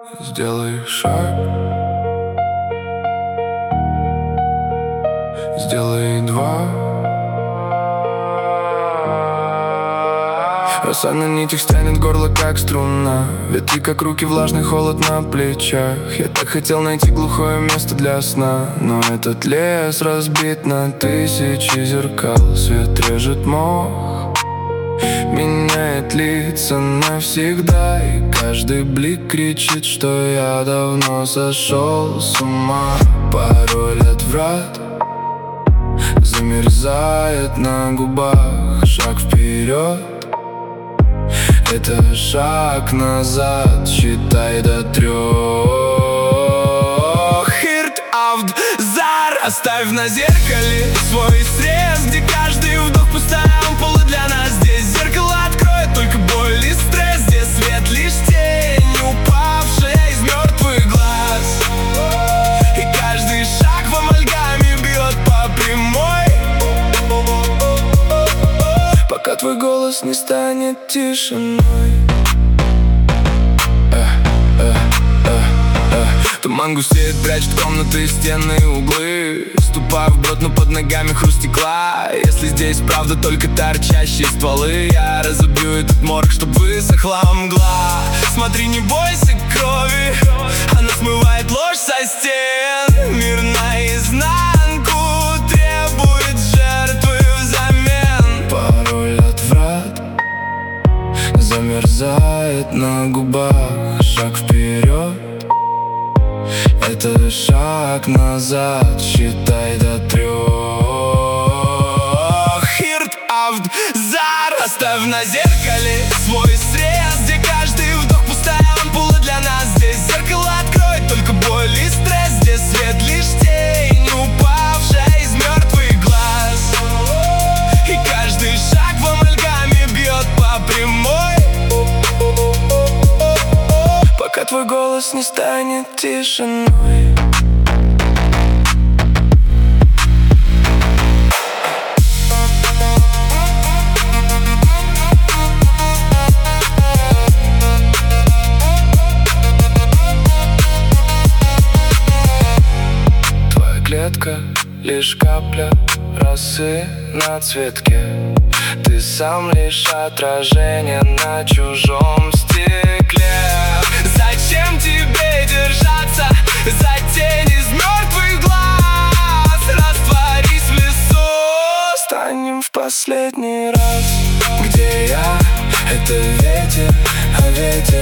Сделай шаг, сделай два. Роса на нитях стянет горло, как струна. Ветви, как руки, влажный холод на плечах. Я так хотел найти глухое место для сна, но этот лес разбит на тысячи зеркал. Свет режет мох, меняет лица навсегда. И каждый блик кричит, что я давно сошел с ума. Пароль от врат замерзает на губах. Шаг вперед — это шаг назад, считай до 3. Хирт авд зар. Оставь на зеркале свой срез, где каждый вдох пустая ампула для нас. Здесь зеркало откроет только боль и стресс. Здесь свет лишь тень, упавшая из мертвых глаз. И каждый шаг в амальгаме бьет по прямой, пока твой голос не станет тишиной. Туман густеет, прячет комнаты, стены, углы. Ступаю вброд, но под ногами хруст стекла. Если здесь правда только торчащие стволы, я разобью этот морг, чтоб высохла мгла. Смотри, не бойся крови, она смывает ложь со стен. Мир наизнанку требует жертвы взамен. Пароль от врат замерзает на губах. Шаг вперед — это шаг назад, считай до 3. Хирт авд зар. Оставь на зеркале свой срез, где каждый вдох пустая ампула для нас. Здесь зеркало откроет только боль и стресс. Здесь свет лишь тень, упавшая из мертвых глаз. И каждый шаг в амальгаме бьет по прямой, пока твой голос не станет тишиной. Твоя клетка — лишь капля росы на цветке. Ты сам лишь отражение на чужом стекле. Зачем тебе держаться за тень из мертвых глаз? Растворись в лесу, станем в последний раз. Где я? Это ветер, а ветер